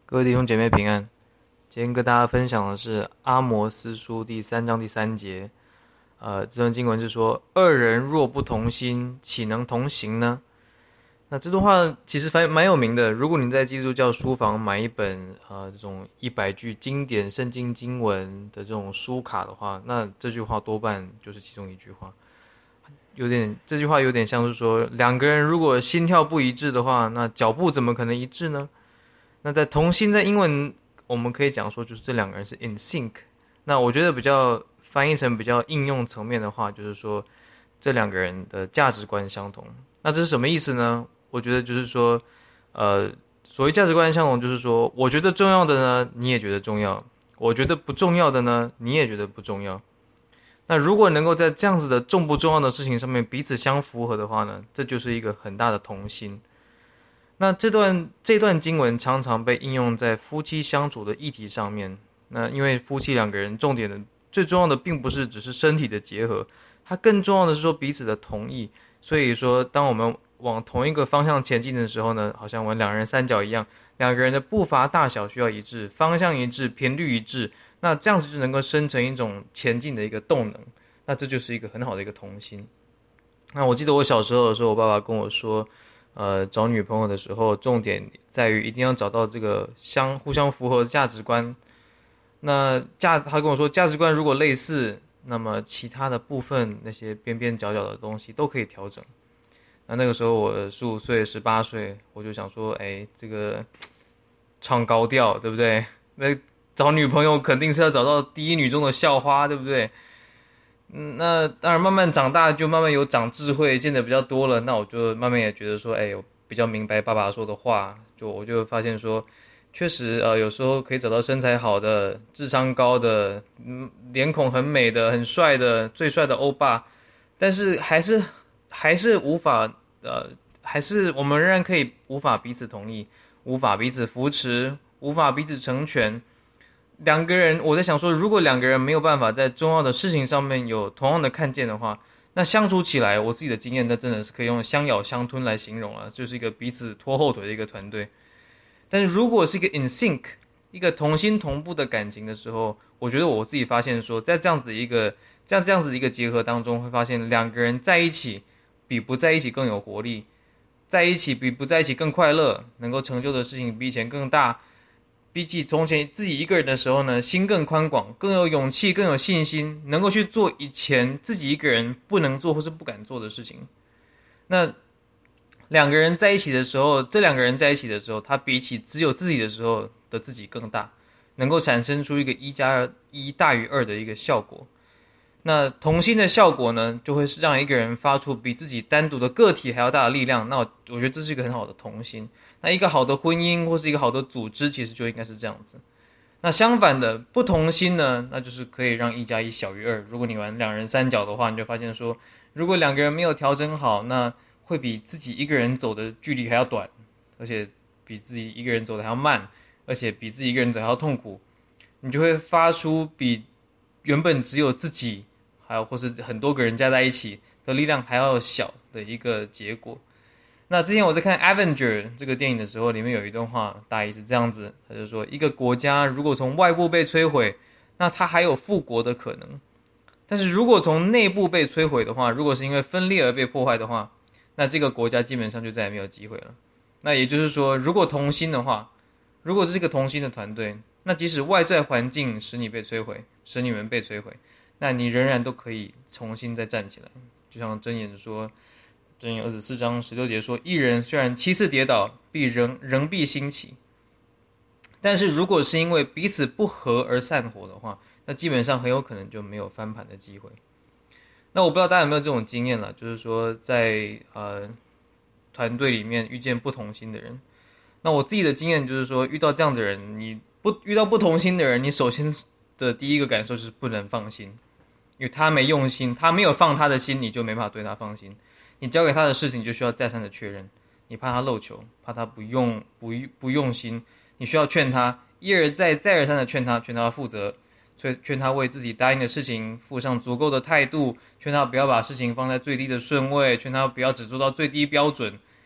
各位弟兄姐妹平安，今天跟大家分享的是阿摩司书第3章第3节。这段经文是说：二人若不同心，岂能同行呢？那这段话其实蛮有名的。如果你在基督教书房买一本这种100句经典圣经经文的这种书卡的话，那这句话多半就是其中一句话。这句话有点像是说，两个人如果心跳不一致的话，那脚步怎么可能一致呢？那在同心，在英文我们可以讲说，就是这两个人是 in sync。那我觉得比较翻译成比较应用层面的话，就是说这两个人的价值观相同。那这是什么意思呢？我觉得就是说，所谓价值观相同，就是说我觉得重要的呢，你也觉得重要；我觉得不重要的呢，你也觉得不重要。那如果能够在这样子的重不重要的事情上面彼此相符合的话呢，这就是一个很大的同心。那这段经文常常被应用在夫妻相处的议题上面。那因为夫妻两个人最重要的并不是只是身体的结合，它更重要的是说彼此的同意。所以说，当我们往同一个方向前进的时候呢，好像玩两人三角一样，两个人的步伐大小需要一致，方向一致，频率一致，那这样子就能够生成一种前进的一个动能。那这就是一个很好的一个同心。那我记得我小时候的时候，我爸爸跟我说，找女朋友的时候，重点在于一定要找到这个互相符合的价值观。他跟我说，价值观如果类似，那么其他的部分那些边边角角的东西都可以调整。那个时候我15岁、18岁，我就想说，这个唱高调，对不对？那找女朋友肯定是要找到第一女中的校花，对不对？那当然，慢慢长大就慢慢有长智慧，见得比较多了。那我就慢慢也觉得说，我比较明白爸爸说的话。我就发现说，确实有时候可以找到身材好的、智商高的、脸孔很美的、很帅的、最帅的欧巴，但是还是无法还是我们仍然可以无法彼此同意，无法彼此扶持，无法彼此成全。两个人，我在想说，如果两个人没有办法在重要的事情上面有同样的看见的话，那相处起来，我自己的经验，那真的是可以用相咬相吞来形容了，就是一个彼此拖后腿的一个团队。但是如果是一个 in sync， 一个同心同步的感情的时候，我觉得我自己发现说，在这样子的一个结合当中，会发现两个人在一起比不在一起更有活力，在一起比不在一起更快乐，能够成就的事情比以前更大。比起从前自己一个人的时候呢，心更宽广，更有勇气，更有信心，能够去做以前自己一个人不能做或是不敢做的事情。那两个人在一起的时候，他比起只有自己的时候的自己更大，能够产生出一个1+1大于2的一个效果。那同心的效果呢，就会是让一个人发出比自己单独的个体还要大的力量。那我觉得这是一个很好的同心。那一个好的婚姻或是一个好的组织，其实就应该是这样子。那相反的，不同心呢，那就是可以让1+1小于2。如果你玩两人三角的话，你就发现说，如果两个人没有调整好，那会比自己一个人走的距离还要短，而且比自己一个人走的还要慢，而且比自己一个人走还要痛苦。你就会发出比原本只有自己还有或是很多个人加在一起的力量还要小的一个结果。那之前我在看《Avenger》这个电影的时候，里面有一段话，大意是这样子，他就说，一个国家如果从外部被摧毁，那它还有复国的可能；但是如果从内部被摧毁的话，如果是因为分裂而被破坏的话，那这个国家基本上就再也没有机会了。那也就是说，如果同心的话，如果是一个同心的团队，那即使外在环境使你被摧毁，使你们被摧毁，那你仍然都可以重新再站起来。就像箴言说，箴言24章16节说，一人虽然7次跌倒，仍必兴起。但是如果是因为彼此不和而散伙的话，那基本上很有可能就没有翻盘的机会。那我不知道大家有没有这种经验了，就是说在团队里面遇见不同心的人。那我自己的经验就是说，遇到这样的人，遇到不同心的人，你首先的第一个感受就是不能放心，因为他没用心，他没有放他的心，你就没办法对他放心。你交给他的事情就需要再三的确认，你怕他漏球，怕他不用心，你需要劝他，一而再再而三的劝他负责，劝他为自己答应的事情负上足够的态度，劝他不要把事情放在最低的顺位，劝他不要只做到最低标准。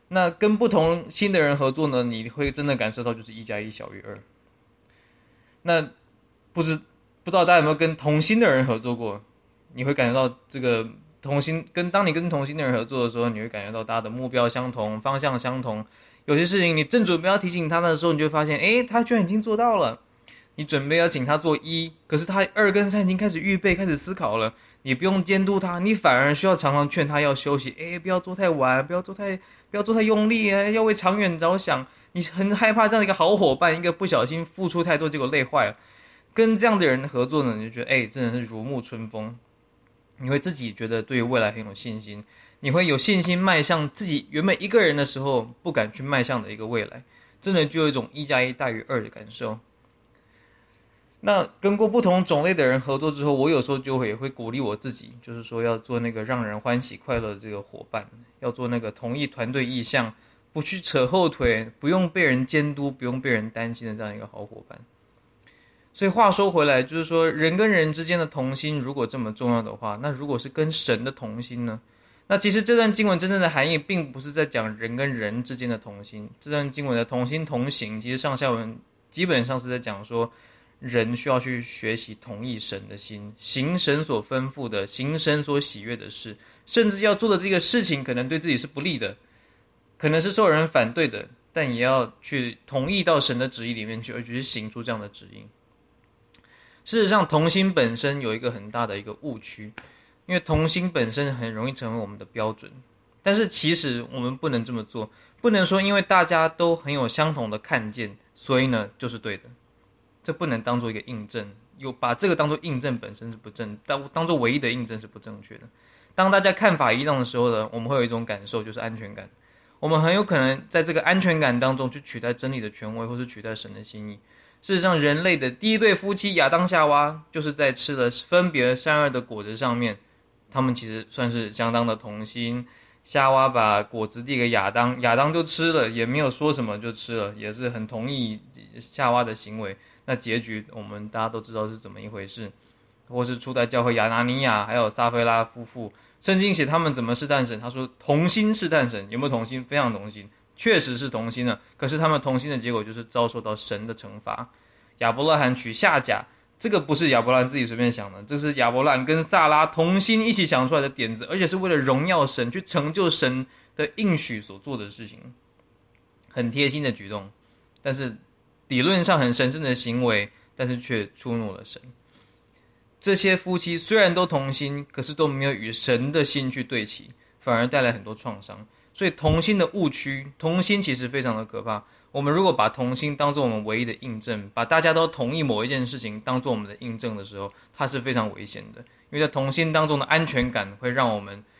那跟不同心的人合作呢，你会真的感受到就是1+1=2。那不知道大家有没有跟同心的人合作过？你会感觉到这个当你跟同心的人合作的时候，你会感觉到大家的目标相同，方向相同。有些事情你正准备要提醒他的时候，你就会发现，他居然已经做到了。你准备要请他做1，可是他2跟3已经开始预备，开始思考了。你不用监督他，你反而需要常常劝他要休息。不要做太晚，不要做太用力，要为长远着想。你很害怕这样的一个好伙伴，一个不小心付出太多，结果累坏了。跟这样的人合作呢，你就觉得真的是如沐春风。你会自己觉得对于未来很有信心，你会有信心迈向自己原本一个人的时候不敢去迈向的一个未来，真的就有一种1+1=2的感受。那跟过不同种类的人合作之后，我有时候就也会鼓励我自己，就是说要做那个让人欢喜快乐的这个伙伴，要做那个同意团队意向，不去扯后腿，不用被人监督，不用被人担心的这样一个好伙伴。所以话说回来，就是说人跟人之间的同心如果这么重要的话，那如果是跟神的同心呢？那其实这段经文真正的含义并不是在讲人跟人之间的同心，这段经文的同心同行，其实上下文基本上是在讲说人需要去学习同意神的心，行神所吩咐的，行神所喜悦的事，甚至要做的这个事情可能对自己是不利的，可能是受人反对的，但也要去同意到神的旨意里面去，而去行出这样的旨意。事实上，同心本身有一个很大的一个误区，因为同心本身很容易成为我们的标准，但是其实我们不能这么做，不能说因为大家都很有相同的看见，所以呢就是对的，这不能当做一个印证，把这个当做印证本身是不正，当做唯一的印证是不正确的。当大家看法一样的时候呢，我们会有一种感受，就是安全感。我们很有可能在这个安全感当中去取代真理的权威，或是取代神的心意。事实上，人类的第一对夫妻亚当夏娃，就是在吃了分别善恶的果子上面，他们其实算是相当的同心。夏娃把果子递给亚当，亚当就吃了，也没有说什么就吃了，也是很同意夏娃的行为。那结局我们大家都知道是怎么一回事，或是初代教会亚拿尼亚还有撒非拉夫妇，圣经写他们怎么试探神，他说同心试探神，有没有同心？非常同心，确实是同心的，可是他们同心的结果就是遭受到神的惩罚。亚伯拉罕娶夏甲，这个不是亚伯拉罕自己随便想的，这是亚伯拉罕跟撒拉同心一起想出来的点子，而且是为了荣耀神，去成就神的应许所做的事情，很贴心的举动，但是理论上很神圣的行为，但是却触怒了神。这些夫妻虽然都同心，可是都没有与神的心去对齐，反而带来很多创伤。所以同心的误区，同心其实非常的可怕。我们如果把同心当作我们唯一的印证，把大家都同意某一件事情当作我们的印证的时候，它是非常危险的。因为在同心当中的安全感会让我们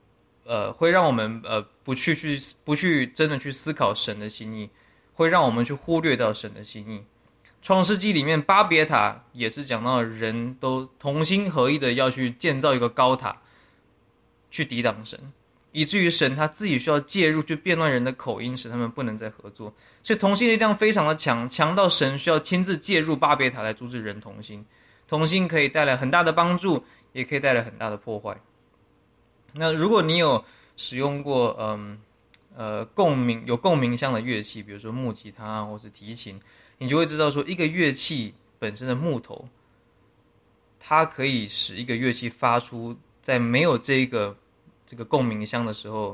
不去真的去思考神的心意，会让我们去忽略到神的心意。创世纪里面巴别塔也是讲到人都同心合意的要去建造一个高塔，去抵挡神，以至于神他自己需要介入去变乱人的口音，使他们不能再合作。所以同心力量非常的强，强到神需要亲自介入巴别塔来阻止人同心。同心可以带来很大的帮助，也可以带来很大的破坏。那如果你有使用过有共鸣箱的乐器，比如说木吉他或是提琴，你就会知道说一个乐器本身的木头，它可以使一个乐器发出在没有这个共鸣箱的时候，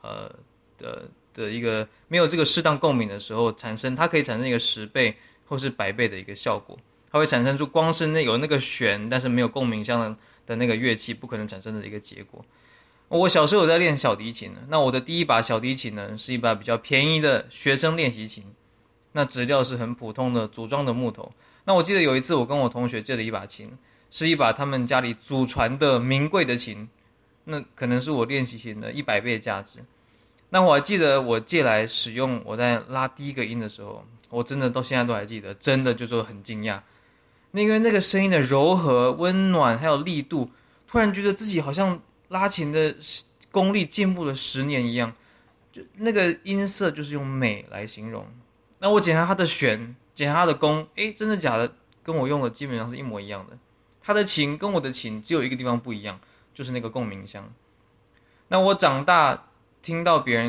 没有这个适当共鸣的时候它可以产生一个10倍或是100倍的一个效果。它会产生出光是有那个弦，但是没有共鸣箱的那个乐器不可能产生的一个结果。我小时候有在练小提琴，那我的第一把小提琴呢，是一把比较便宜的学生练习琴，那质料是很普通的组装的木头。那我记得有一次我跟我同学借了一把琴，是一把他们家里祖传的名贵的琴，那可能是我练习琴的100倍价值。那我还记得我借来使用，我在拉第一个音的时候，我真的到现在都还记得，真的就是很惊讶，那个声音的柔和、温暖还有力度，突然觉得自己好像拉琴的功力进步了10年一样，就那个音色就是用美来形容。那我检查它的弦，检查它的弓，真的假的？跟我用的基本上是一模一样的。他的琴跟我的琴只有一个地方不一样，就是那个共鸣箱。那我长大听到别人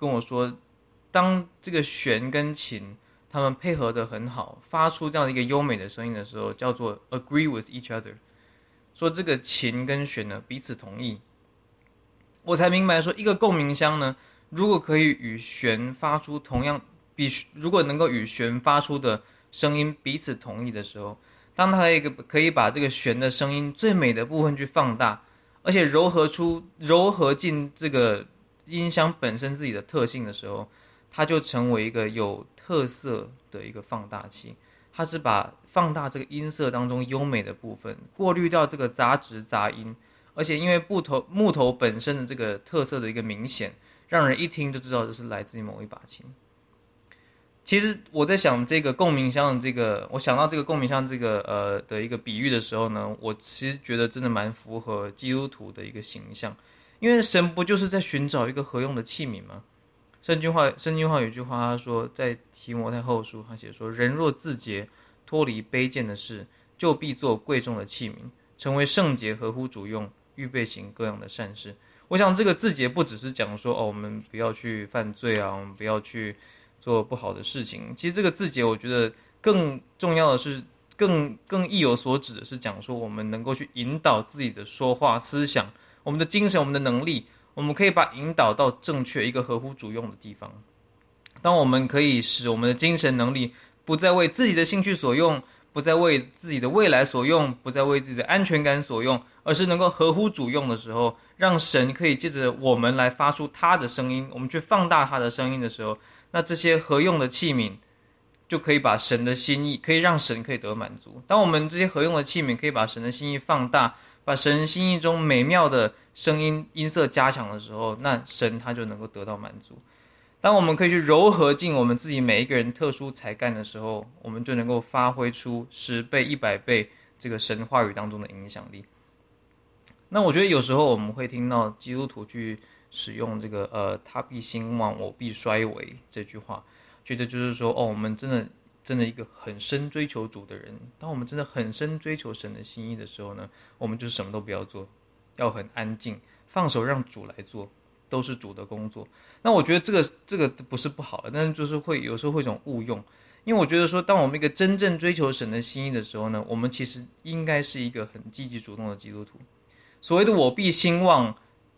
跟我说，当这个弦跟琴他们配合得很好，发出这样的一个优美的声音的时候，叫做 agree with each other， 说这个琴跟弦呢彼此同意，我才明白说一个共鸣箱呢，如果可以与弦发出同样如果能够与弦发出的声音彼此同意的时候，当它可以把这个弦的声音最美的部分去放大，而且柔合进这个音箱本身自己的特性的时候，它就成为一个有特色的一个放大器。它是把放大这个音色当中优美的部分，过滤掉这个杂质杂音，而且因为木头本身的这个特色的一个明显，让人一听就知道这是来自于某一把琴。其实我在想这个共鸣箱的我想到这个共鸣箱的一个比喻的时候呢，我其实觉得真的蛮符合基督徒的一个形象，因为神不就是在寻找一个合用的器皿吗？圣经话有一句话，他说在提摩太后书，他写说：人若自洁，脱离卑贱的事，就必做贵重的器皿，成为圣洁，合乎主用，预备行各样的善事。我想这个自洁不只是讲说我们不要去犯罪啊，我们不要去做不好的事情。其实这个自洁，我觉得更重要的是，更意有所指的是讲说，我们能够去引导自己的说话、思想，我们的精神、我们的能力，我们可以把引导到正确一个合乎主用的地方。当我们可以使我们的精神能力不再为自己的兴趣所用，不再为自己的未来所用，不再为自己的安全感所用，而是能够合乎主用的时候，让神可以借着我们来发出他的声音，我们去放大他的声音的时候，那这些合用的器皿就可以把神的心意，可以让神可以得满足。当我们这些合用的器皿可以把神的心意放大，把神心意中美妙的声音音色加强的时候，那神他就能够得到满足。当我们可以去糅合进我们自己每一个人特殊才干的时候，我们就能够发挥出10倍、100倍这个神话语当中的影响力。那我觉得有时候我们会听到基督徒去使用这个他必兴旺，我必衰微这句话，觉得就是说我们真的一个很深追求主的人，当我们真的很深追求神的心意的时候呢，我们就什么都不要做，要很安静，放手让主来做，都是主的工作。那我觉得这个不是不好的，但是就是有时候会一种误用。因为我觉得说，当我们一个真正追求神的心意的时候呢，我们其实应该是一个很积极主动的基督徒。所谓的我必兴旺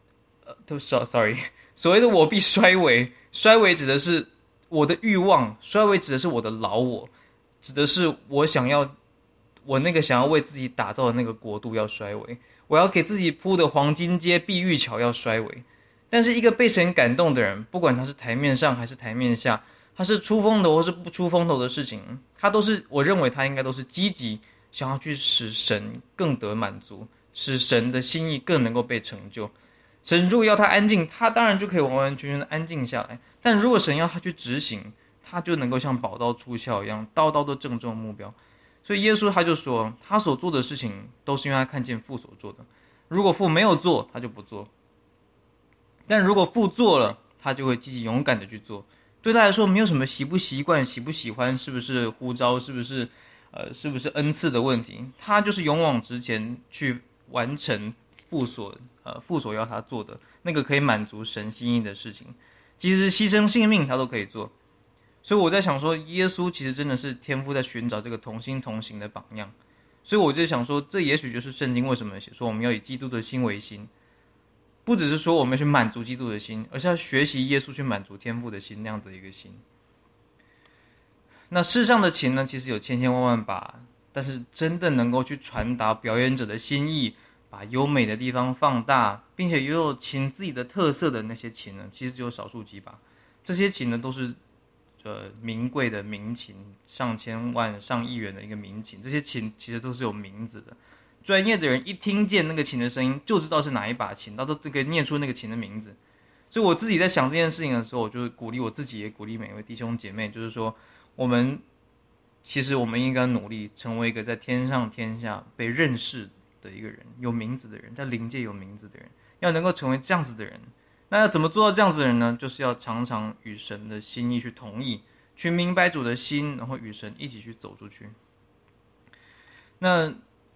，sorry， 所谓的我必衰微，衰微指的是我的欲望，衰微指的是我的老我，指的是我那个想要为自己打造的那个国度要衰微，我要给自己铺的黄金街、碧玉桥要衰微。但是一个被神感动的人，不管他是台面上还是台面下，他是出风头或是不出风头的事情，他都是，我认为他应该都是积极想要去使神更得满足，使神的心意更能够被成就。神如果要他安静，他当然就可以完完全全的安静下来，但如果神要他去执行，他就能够像宝刀出鞘一样，刀刀都正中目标。所以耶稣他就说，他所做的事情都是因为他看见父所做的，如果父没有做，他就不做，但如果父做了，他就会积极勇敢的去做。对他来说，没有什么习不习惯、喜不喜欢、是不是呼召、是不是恩赐的问题，他就是勇往直前去完成父所要他做的那个可以满足神心意的事情，即使牺牲性命他都可以做。所以我在想说，耶稣其实真的是天父在寻找这个同心同行的榜样。所以我就想说，这也许就是圣经为什么写说我们要以基督的心为心，不只是说我们要去满足基督的心，而是要学习耶稣去满足天父的心那样的一个心。那世上的琴呢，其实有千千万万把，但是真的能够去传达表演者的心意，把优美的地方放大，并且又有琴自己的特色的那些琴呢，其实只有少数几把。这些琴呢，都是名贵的名琴，上千万、上亿元的一个名琴，这些琴其实都是有名字的。专业的人一听见那个琴的声音，就知道是哪一把琴，他都可以念出那个琴的名字。所以我自己在想这件事情的时候，我就鼓励我自己，也鼓励每一位弟兄姐妹，就是说，我们应该努力成为一个在天上天下被认识的一个人，有名字的人，在灵界有名字的人，要能够成为这样子的人。那要怎么做到这样子的人呢？就是要常常与神的心意去同意，去明白主的心，然后与神一起去走出去。那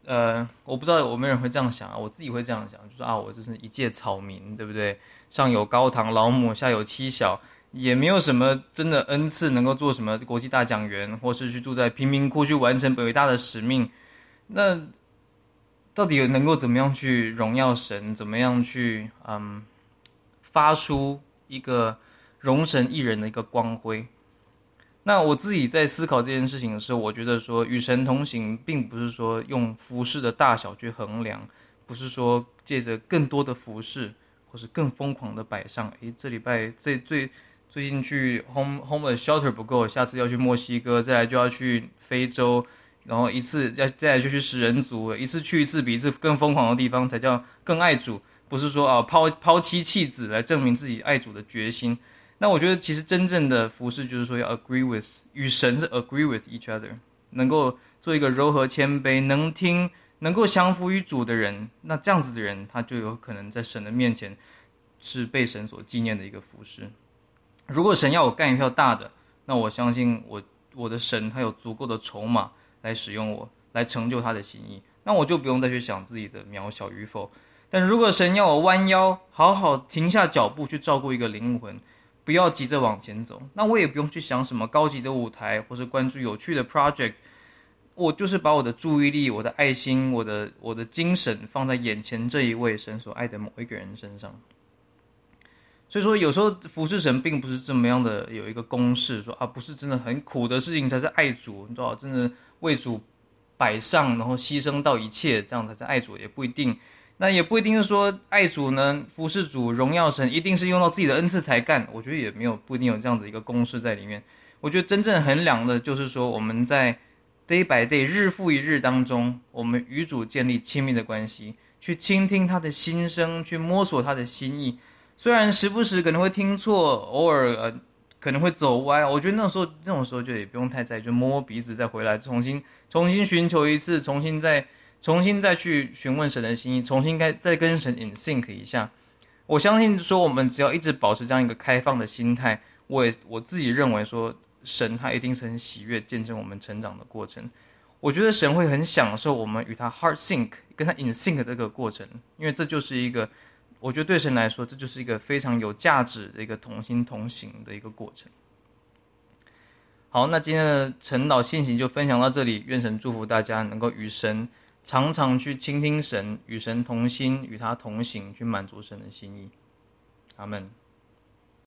我不知道有没有人会这样想啊，我自己会这样想，就是我这是一介草民，对不对？上有高堂老母，下有妻小，也没有什么真的恩赐能够做什么国际大讲员，或是去住在贫民窟去完成伟大的使命。那到底能够怎么样去荣耀神？怎么样去发出一个容神一人的一个光辉？那我自己在思考这件事情的时候，我觉得说与神同行，并不是说用服饰的大小去衡量，不是说借着更多的服饰或是更疯狂的摆上。这礼拜最近去 homeless shelter 不够，下次要去墨西哥，再来就要去非洲，然后再来就去食人族，一次去一次比一次更疯狂的地方，才叫更爱主。不是说抛妻弃子来证明自己爱主的决心。那我觉得其实真正的服事就是说要 agree with 与神是 agree with each other， 能够做一个柔和谦卑、能听、能够降服于主的人。那这样子的人，他就有可能在神的面前是被神所纪念的一个服事。如果神要我干一票大的，那我相信我的神他有足够的筹码来使用我，来成就他的心意。那我就不用再去想自己的渺小与否。但如果神要我弯腰，好好停下脚步去照顾一个灵魂，不要急着往前走，那我也不用去想什么高级的舞台，或是关注有趣的 project， 我就是把我的注意力、我的爱心、我的精神放在眼前这一位神所爱的某一个人身上。所以说，有时候服侍神并不是这么样的有一个公式，说不是真的很苦的事情才是爱主，你知道，真的为主摆上，然后牺牲到一切，这样才是爱主，也不一定。那也不一定是说爱主呢，服侍主、荣耀神，一定是用到自己的恩赐才干。我觉得也不一定有这样的一个公式在里面。我觉得真正衡量的就是说，我们在 day by day 日复一日当中，我们与主建立亲密的关系，去倾听他的心声，去摸索他的心意。虽然时不时可能会听错，偶尔可能会走歪，我觉得那种时候就也不用太在意，就摸摸鼻子再回来，重新寻求一次，重新再去询问神的心意，重新再跟神 in sync 一下。我相信说，我们只要一直保持这样一个开放的心态，我自己认为说，神他一定是很喜悦见证我们成长的过程。我觉得神会很享受我们与他 heart sync 跟他 in sync 的这个过程，因为这就是一个，我觉得对神来说，这就是一个非常有价值的一个同心同行的一个过程。好，那今天的晨祷信息就分享到这里，愿神祝福大家能够与神常常去倾听神，与神同心，与他同行，去满足神的心意。阿们。